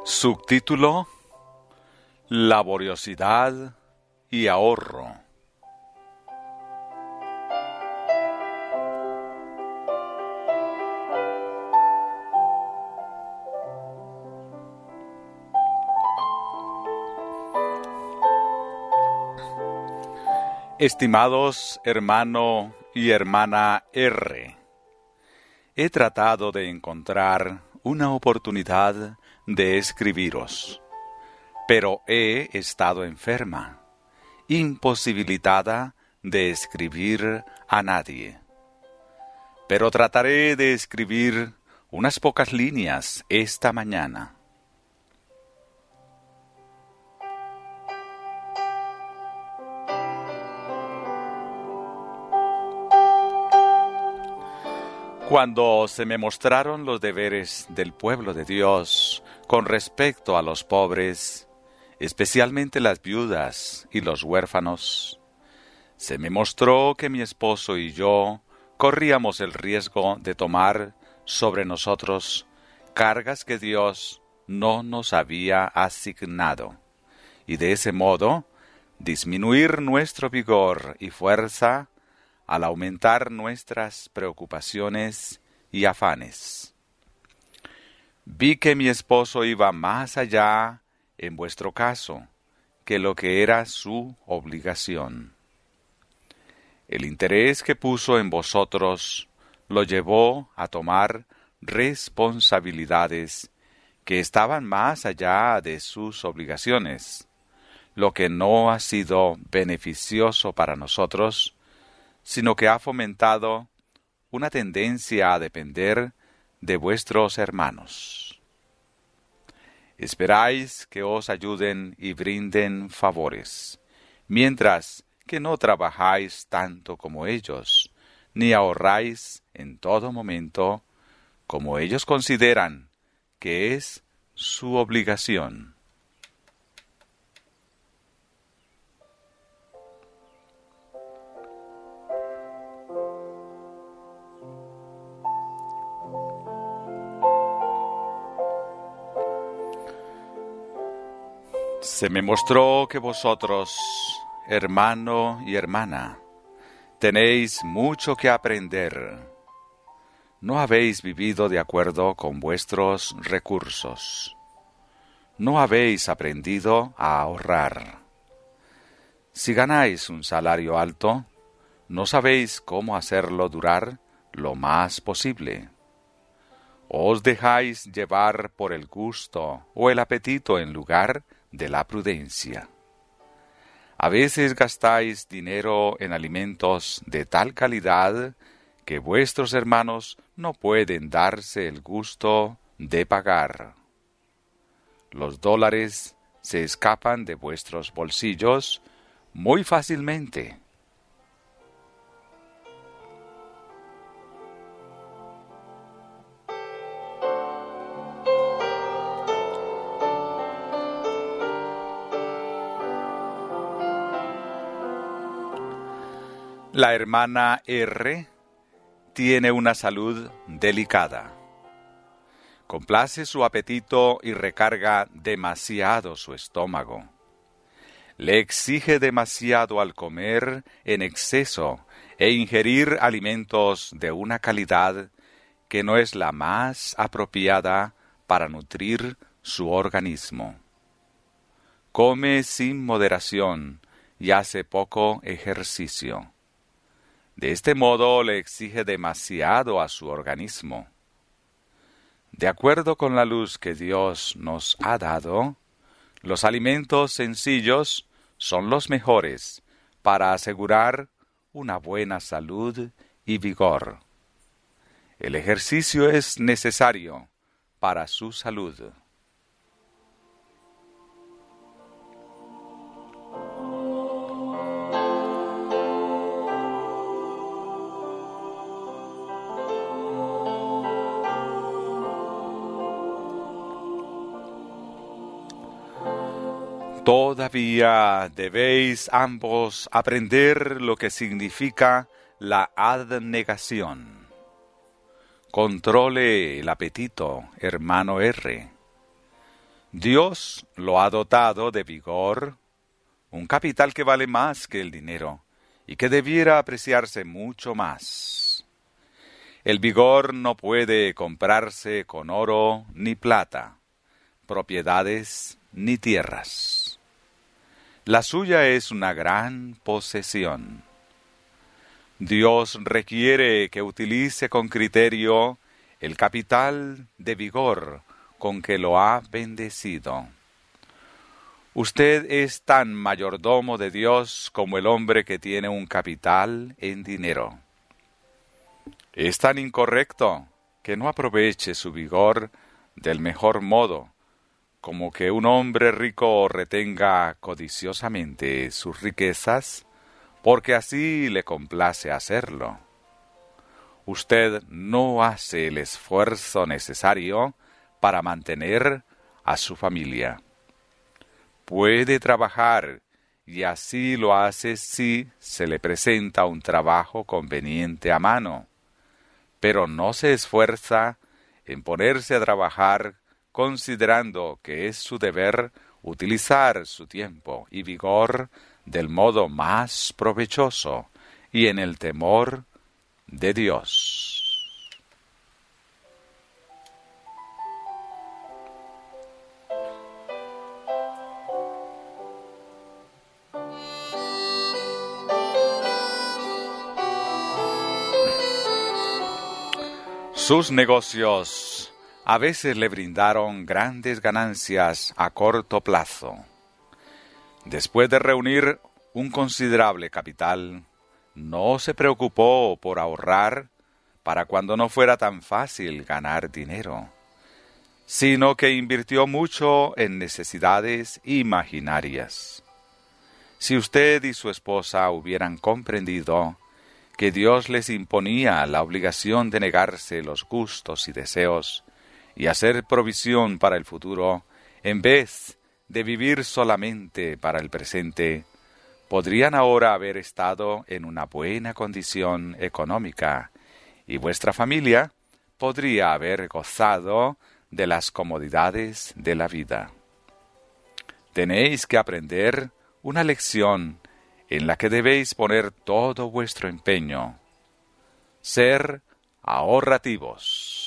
Subtítulo: Laboriosidad y ahorro. Estimados hermano y hermana R., he tratado de encontrar una oportunidad de escribiros, pero he estado enferma, imposibilitada de escribir a nadie. Pero trataré de escribir unas pocas líneas esta mañana. Cuando se me mostraron los deberes del pueblo de Dios con respecto a los pobres, especialmente las viudas y los huérfanos, se me mostró que mi esposo y yo corríamos el riesgo de tomar sobre nosotros cargas que Dios no nos había asignado, y de ese modo disminuir nuestro vigor y fuerza al aumentar nuestras preocupaciones y afanes. Vi que mi esposo iba más allá, en vuestro caso, que lo que era su obligación. El interés que puso en vosotros lo llevó a tomar responsabilidades que estaban más allá de sus obligaciones, lo que no ha sido beneficioso para nosotros, sino que ha fomentado una tendencia a depender de vuestros hermanos. Esperáis que os ayuden y brinden favores, mientras que no trabajáis tanto como ellos, ni ahorráis en todo momento, como ellos consideran que es su obligación. Se me mostró que vosotros, hermano y hermana, tenéis mucho que aprender. No habéis vivido de acuerdo con vuestros recursos. No habéis aprendido a ahorrar. Si ganáis un salario alto, no sabéis cómo hacerlo durar lo más posible. Os dejáis llevar por el gusto o el apetito en lugar de la prudencia. A veces gastáis dinero en alimentos de tal calidad que vuestros hermanos no pueden darse el gusto de pagar. Los dólares se escapan de vuestros bolsillos muy fácilmente. La hermana R tiene una salud delicada. Complace su apetito y recarga demasiado su estómago. Le exige demasiado al comer en exceso e ingerir alimentos de una calidad que no es la más apropiada para nutrir su organismo. Come sin moderación y hace poco ejercicio. De este modo le exige demasiado a su organismo. De acuerdo con la luz que Dios nos ha dado, los alimentos sencillos son los mejores para asegurar una buena salud y vigor. El ejercicio es necesario para su salud. Todavía debéis ambos aprender lo que significa la abnegación. Controle el apetito, hermano R. Dios lo ha dotado de vigor, un capital que vale más que el dinero y que debiera apreciarse mucho más. El vigor no puede comprarse con oro ni plata, propiedades ni tierras. La suya es una gran posesión. Dios requiere que utilice con criterio el capital de vigor con que lo ha bendecido. Usted es tan mayordomo de Dios como el hombre que tiene un capital en dinero. Es tan incorrecto que no aproveche su vigor del mejor modo, como que un hombre rico retenga codiciosamente sus riquezas, porque así le complace hacerlo. Usted no hace el esfuerzo necesario para mantener a su familia. Puede trabajar y así lo hace si se le presenta un trabajo conveniente a mano, pero no se esfuerza en ponerse a trabajar considerando que es su deber utilizar su tiempo y vigor del modo más provechoso y en el temor de Dios. Sus negocios a veces le brindaron grandes ganancias a corto plazo. Después de reunir un considerable capital, no se preocupó por ahorrar para cuando no fuera tan fácil ganar dinero, sino que invirtió mucho en necesidades imaginarias. Si usted y su esposa hubieran comprendido que Dios les imponía la obligación de negarse los gustos y deseos y hacer provisión para el futuro, en vez de vivir solamente para el presente, podrían ahora haber estado en una buena condición económica y vuestra familia podría haber gozado de las comodidades de la vida. Tenéis que aprender una lección en la que debéis poner todo vuestro empeño: ser ahorrativos.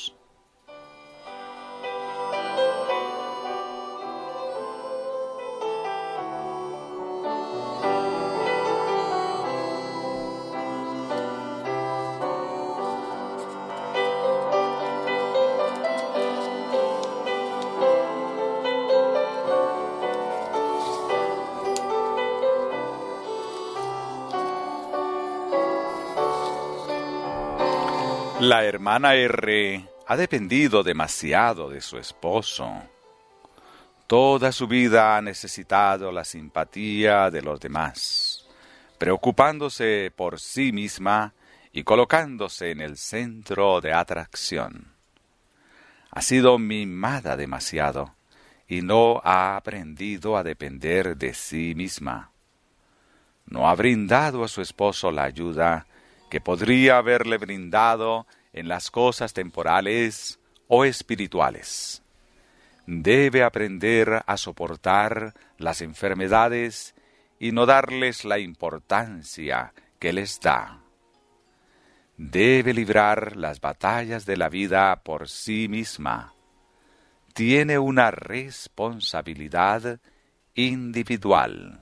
La hermana R ha dependido demasiado de su esposo. Toda su vida ha necesitado la simpatía de los demás, preocupándose por sí misma y colocándose en el centro de atracción. Ha sido mimada demasiado y no ha aprendido a depender de sí misma. No ha brindado a su esposo la ayuda que podría haberle brindado en las cosas temporales o espirituales. Debe aprender a soportar las enfermedades y no darles la importancia que les da. Debe librar las batallas de la vida por sí misma. Tiene una responsabilidad individual.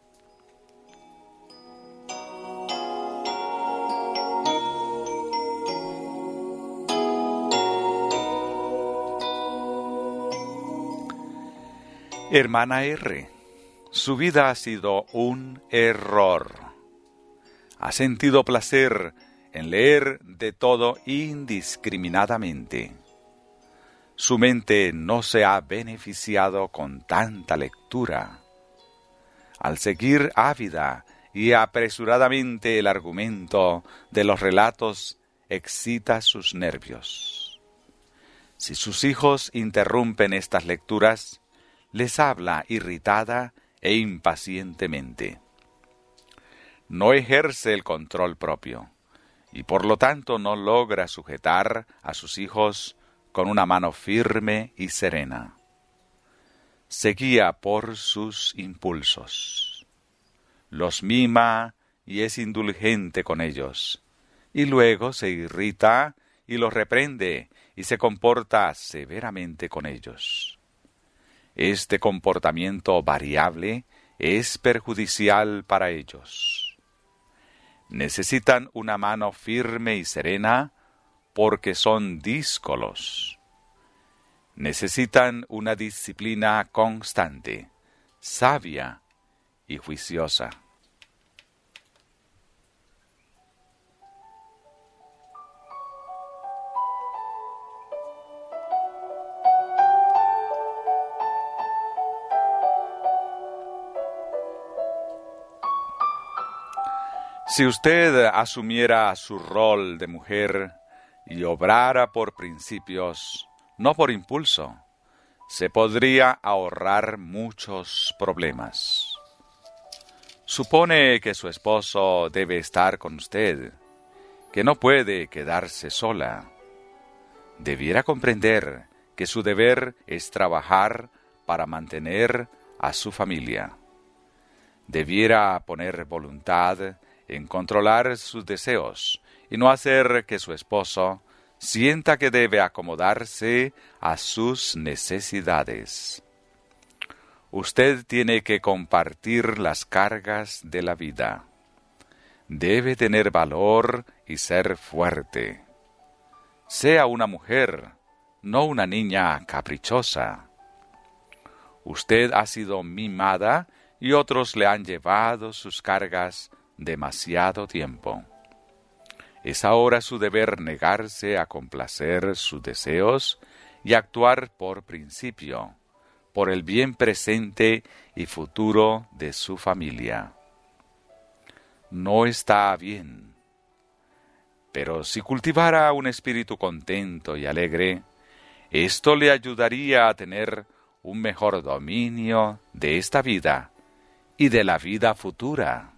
Hermana R, su vida ha sido un error. Ha sentido placer en leer de todo indiscriminadamente. Su mente no se ha beneficiado con tanta lectura. Al seguir ávida y apresuradamente el argumento de los relatos, excita sus nervios. Si sus hijos interrumpen estas lecturas, les habla irritada e impacientemente. No ejerce el control propio y por lo tanto no logra sujetar a sus hijos con una mano firme y serena. se guía por sus impulsos. Los mima y es indulgente con ellos, y luego se irrita y los reprende y se comporta severamente con ellos. Este comportamiento variable es perjudicial para ellos. Necesitan una mano firme y serena porque son díscolos. Necesitan una disciplina constante, sabia y juiciosa. Si usted asumiera su rol de mujer y obrara por principios, no por impulso, se podría ahorrar muchos problemas. Supone que su esposo debe estar con usted, que no puede quedarse sola. Debiera comprender que su deber es trabajar para mantener a su familia. Debiera poner voluntad en controlar sus deseos y no hacer que su esposo sienta que debe acomodarse a sus necesidades. Usted tiene que compartir las cargas de la vida. Debe tener valor y ser fuerte. Sea una mujer, no una niña caprichosa. Usted ha sido mimada y otros le han llevado sus cargas demasiado tiempo. Es ahora su deber negarse a complacer sus deseos y actuar por principio, por el bien presente y futuro de su familia. No está bien, pero si cultivara un espíritu contento y alegre, esto le ayudaría a tener un mejor dominio de esta vida y de la vida futura.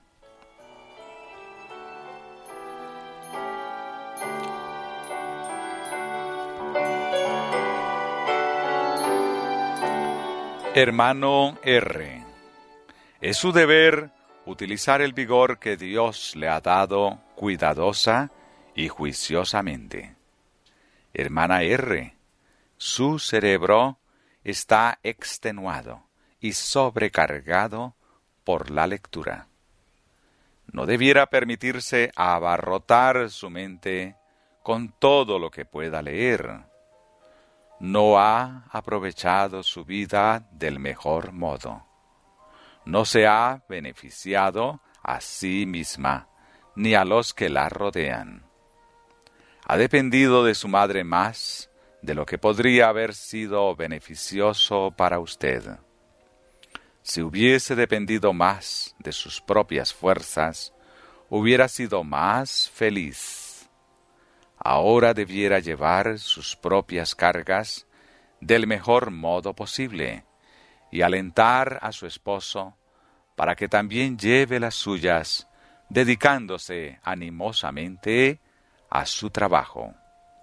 Hermano R., es su deber utilizar el vigor que Dios le ha dado cuidadosa y juiciosamente. Hermana R., su cerebro está extenuado y sobrecargado por la lectura. No debiera permitirse abarrotar su mente con todo lo que pueda leer. No ha aprovechado su vida del mejor modo. No se ha beneficiado a sí misma ni a los que la rodean. Ha dependido de su madre más de lo que podría haber sido beneficioso para usted. Si hubiese dependido más de sus propias fuerzas, hubiera sido más feliz. Ahora debiera llevar sus propias cargas del mejor modo posible y alentar a su esposo para que también lleve las suyas, dedicándose animosamente a su trabajo.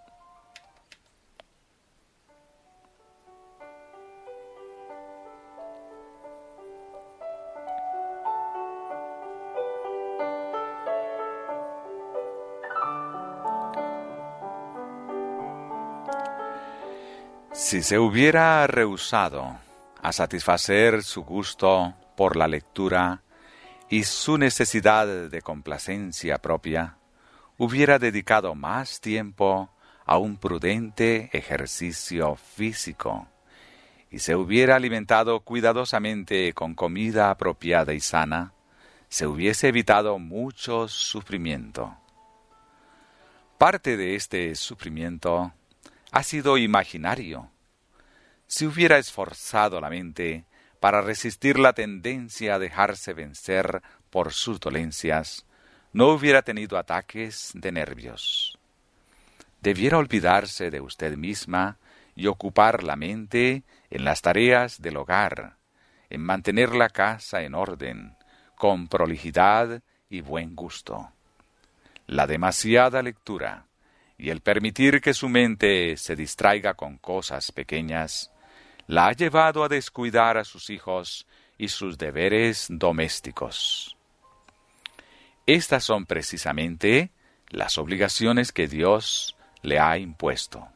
Si se hubiera rehusado a satisfacer su gusto por la lectura y su necesidad de complacencia propia, hubiera dedicado más tiempo a un prudente ejercicio físico y se hubiera alimentado cuidadosamente con comida apropiada y sana, se hubiese evitado mucho sufrimiento. Parte de este sufrimiento ha sido imaginario. Si hubiera esforzado la mente para resistir la tendencia a dejarse vencer por sus dolencias, no hubiera tenido ataques de nervios. Debiera olvidarse de usted misma y ocupar la mente en las tareas del hogar, en mantener la casa en orden, con prolijidad y buen gusto. La demasiada lectura y el permitir que su mente se distraiga con cosas pequeñas la ha llevado a descuidar a sus hijos y sus deberes domésticos. Estas son precisamente las obligaciones que Dios le ha impuesto.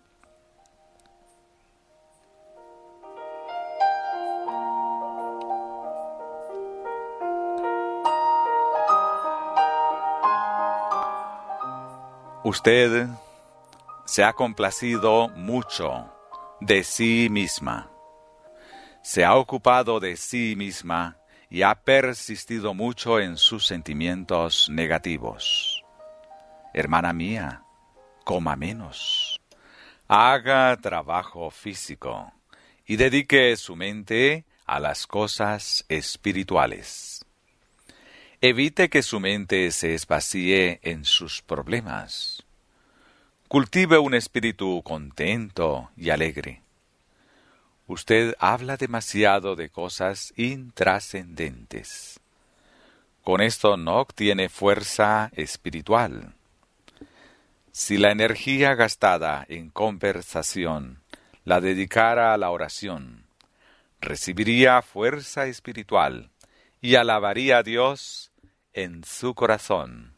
Usted se ha complacido mucho de sí misma. Se ha ocupado de sí misma y ha persistido mucho en sus sentimientos negativos. Hermana mía, coma menos. Haga trabajo físico y dedique su mente a las cosas espirituales. Evite que su mente se espacíe en sus problemas. Cultive un espíritu contento y alegre. Usted habla demasiado de cosas intrascendentes. Con esto no obtiene fuerza espiritual. Si la energía gastada en conversación la dedicara a la oración, recibiría fuerza espiritual y alabaría a Dios en su corazón.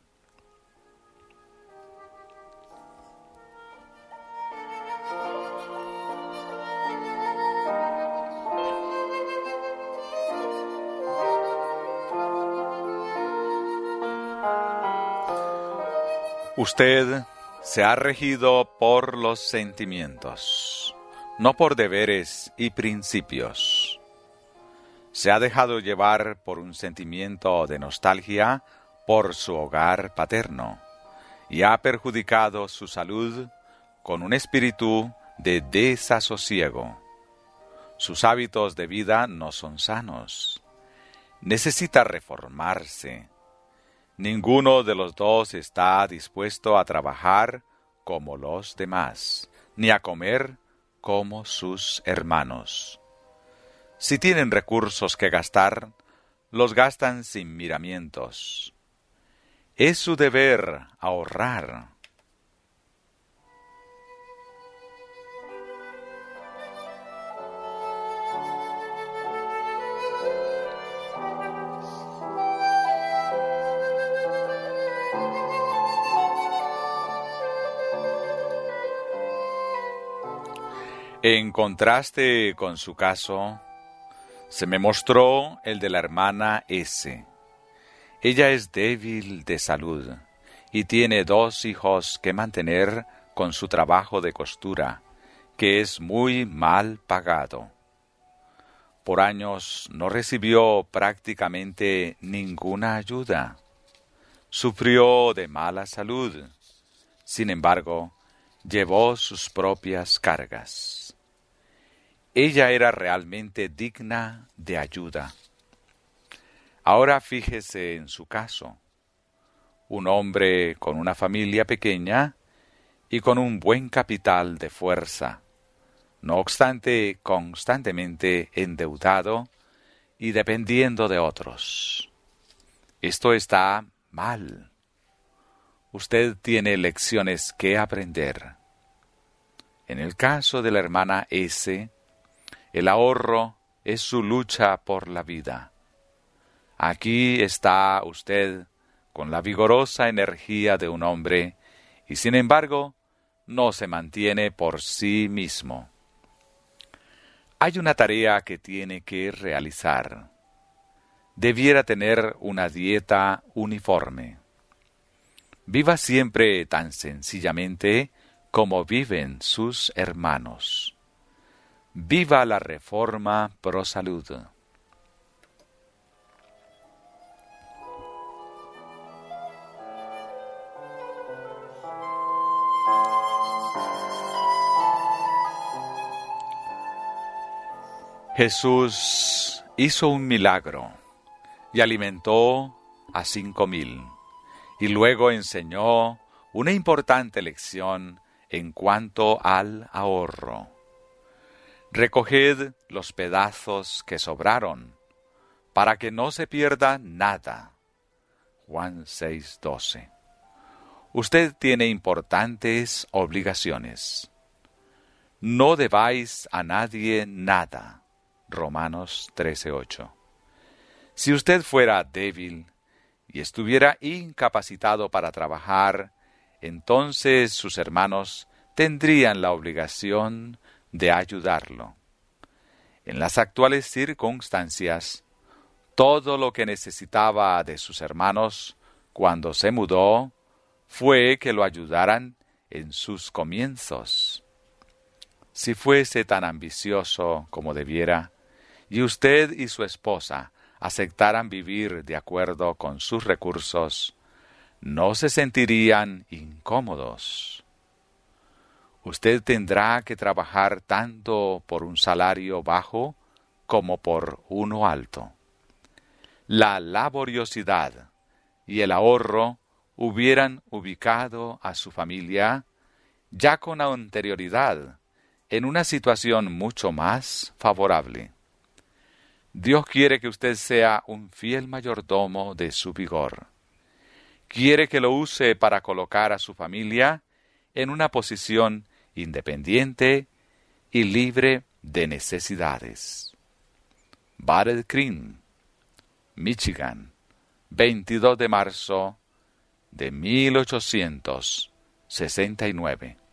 Usted se ha regido por los sentimientos, no por deberes y principios. Se ha dejado llevar por un sentimiento de nostalgia por su hogar paterno y ha perjudicado su salud con un espíritu de desasosiego. Sus hábitos de vida no son sanos. Necesita reformarse. Ninguno de los dos está dispuesto a trabajar como los demás, ni a comer como sus hermanos. Si tienen recursos que gastar, los gastan sin miramientos. Es su deber ahorrar. En contraste con su caso, se me mostró el de la hermana S. Ella es débil de salud y tiene 2 hijos que mantener con su trabajo de costura, que es muy mal pagado. Por años no recibió prácticamente ninguna ayuda. Sufrió de mala salud. Sin embargo, llevó sus propias cargas. Ella era realmente digna de ayuda. Ahora fíjese en su caso. Un hombre con una familia pequeña y con un buen capital de fuerza, no obstante constantemente endeudado y dependiendo de otros. Esto está mal. Usted tiene lecciones que aprender. En el caso de la hermana S., el ahorro es su lucha por la vida. Aquí está usted con la vigorosa energía de un hombre y sin embargo no se mantiene por sí mismo. Hay una tarea que tiene que realizar. Debiera tener una dieta uniforme. Viva siempre tan sencillamente como viven sus hermanos. Viva la reforma pro salud. Jesús hizo un milagro y alimentó a 5,000 y luego enseñó una importante lección en cuanto al ahorro. Recoged los pedazos que sobraron, para que no se pierda nada. Juan 6:12. Usted tiene importantes obligaciones. no debáis a nadie nada. Romanos 13:8. Si usted fuera débil y estuviera incapacitado para trabajar, entonces sus hermanos tendrían la obligación de ayudarlo. En las actuales circunstancias, todo lo que necesitaba de sus hermanos cuando se mudó fue que lo ayudaran en sus comienzos. Si fuese tan ambicioso como debiera, y usted y su esposa aceptaran vivir de acuerdo con sus recursos, no se sentirían incómodos. Usted tendrá que trabajar tanto por un salario bajo como por uno alto. La laboriosidad y el ahorro hubieran ubicado a su familia, ya con anterioridad, en una situación mucho más favorable. Dios quiere que usted sea un fiel mayordomo de su vigor. Quiere que lo use para colocar a su familia en una posición independiente y libre de necesidades. Battle Creek, Michigan, 22 de marzo de 1869.